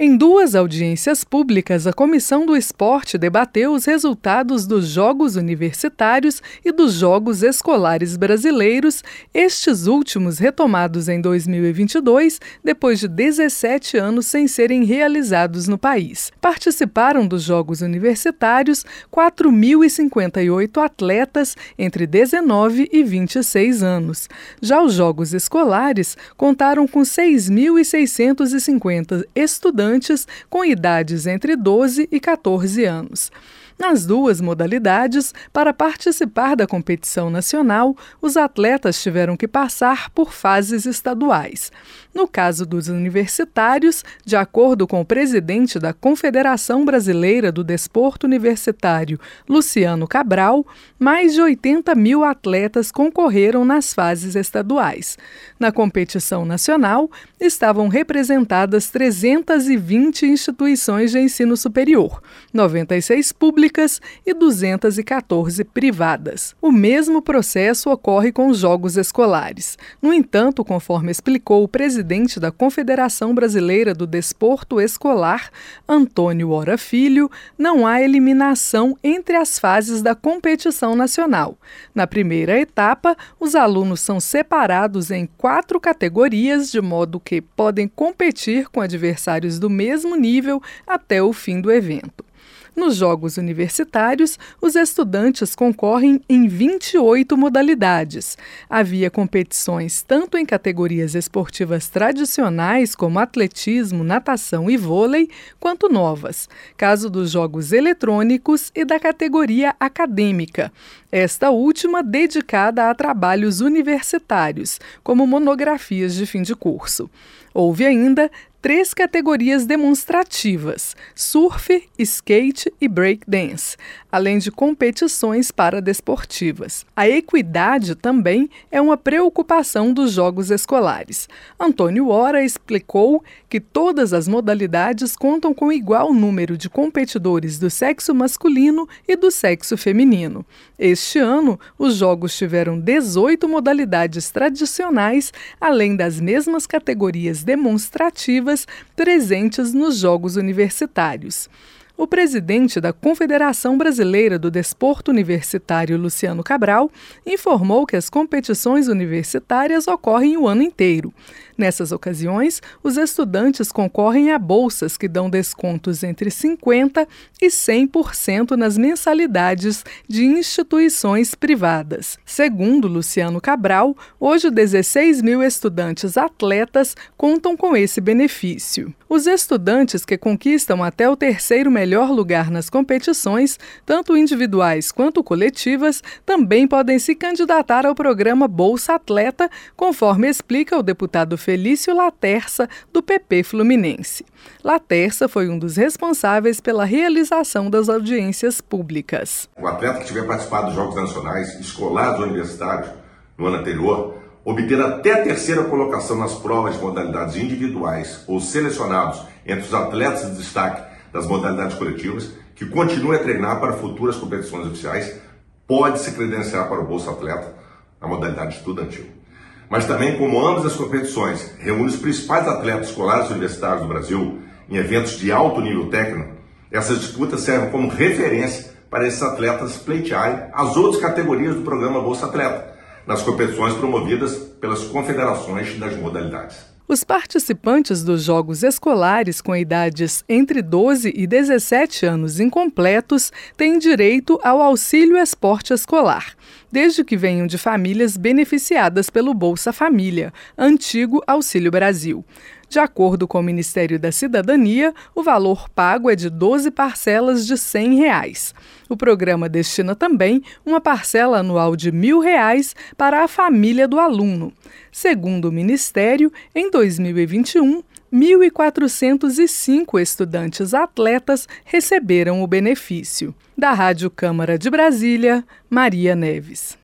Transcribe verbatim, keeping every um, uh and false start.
Em duas audiências públicas, a Comissão do Esporte debateu os resultados dos Jogos Universitários e dos Jogos Escolares Brasileiros, estes últimos retomados em dois mil e vinte e dois, depois de dezessete anos sem serem realizados no país. Participaram dos Jogos Universitários quatro mil e cinquenta e oito atletas entre dezenove e vinte e seis anos. Já os Jogos Escolares contaram com seis mil seiscentos e cinquenta estudantes com idades entre doze e quatorze anos. Nas duas modalidades, para participar da competição nacional, os atletas tiveram que passar por fases estaduais. No caso dos universitários, de acordo com o presidente da Confederação Brasileira do Desporto Universitário, Luciano Cabral, mais de oitenta mil atletas concorreram nas fases estaduais. Na competição nacional, estavam representadas trezentas e vinte instituições de ensino superior, noventa e seis públicas e duzentas e quatorze privadas. O mesmo processo ocorre com os Jogos Escolares. No entanto, conforme explicou o presidente da Confederação Brasileira do Desporto Escolar, Antônio Ora Filho, não há eliminação entre as fases da competição nacional. Na primeira etapa, os alunos são separados em quatro categorias, de modo que podem competir com adversários do mesmo nível até o fim do evento. Nos Jogos Universitários, os estudantes concorrem em vinte e oito modalidades. Havia competições tanto em categorias esportivas tradicionais, como atletismo, natação e vôlei, quanto novas, caso dos jogos eletrônicos e da categoria acadêmica, esta última dedicada a trabalhos universitários, como monografias de fim de curso. Houve ainda três categorias demonstrativas: surf, skate e breakdance, além de competições paradesportivas. A equidade também é uma preocupação dos Jogos Escolares. Antônio Ora explicou que todas as modalidades contam com igual número de competidores do sexo masculino e do sexo feminino. Este ano, os Jogos tiveram dezoito modalidades tradicionais, além das mesmas categorias demonstrativas presentes nos Jogos Universitários. O presidente da Confederação Brasileira do Desporto Universitário, Luciano Cabral, informou que as competições universitárias ocorrem o ano inteiro. Nessas ocasiões, os estudantes concorrem a bolsas que dão descontos entre cinquenta por cento e cem por cento nas mensalidades de instituições privadas. Segundo Luciano Cabral, hoje dezesseis mil estudantes atletas contam com esse benefício. Os estudantes que conquistam até o terceiro melhor lugar nas competições, tanto individuais quanto coletivas, também podem se candidatar ao programa Bolsa Atleta, conforme explica o deputado Felício Laterça, do P P Fluminense. Laterça foi um dos responsáveis pela realização das audiências públicas. O atleta que tiver participado dos Jogos Nacionais, escolares ou universitários no ano anterior, obter até a terceira colocação nas provas de modalidades individuais ou selecionados entre os atletas de destaque das modalidades coletivas, que continue a treinar para futuras competições oficiais, pode se credenciar para o Bolsa Atleta na modalidade estudantil. Mas também, como ambas as competições reúnem os principais atletas escolares e universitários do Brasil em eventos de alto nível técnico, essas disputas servem como referência para esses atletas pleitearem as outras categorias do programa Bolsa Atleta, nas competições promovidas pelas confederações das modalidades. Os participantes dos Jogos Escolares com idades entre doze e dezessete anos incompletos têm direito ao Auxílio Esporte Escolar, desde que venham de famílias beneficiadas pelo Bolsa Família, antigo Auxílio Brasil. De acordo com o Ministério da Cidadania, o valor pago é de doze parcelas de cem reais. O programa destina também uma parcela anual de mil reais para a família do aluno. Segundo o Ministério, em dois mil e vinte e um, mil quatrocentos e cinco estudantes atletas receberam o benefício. Da Rádio Câmara de Brasília, Maria Neves.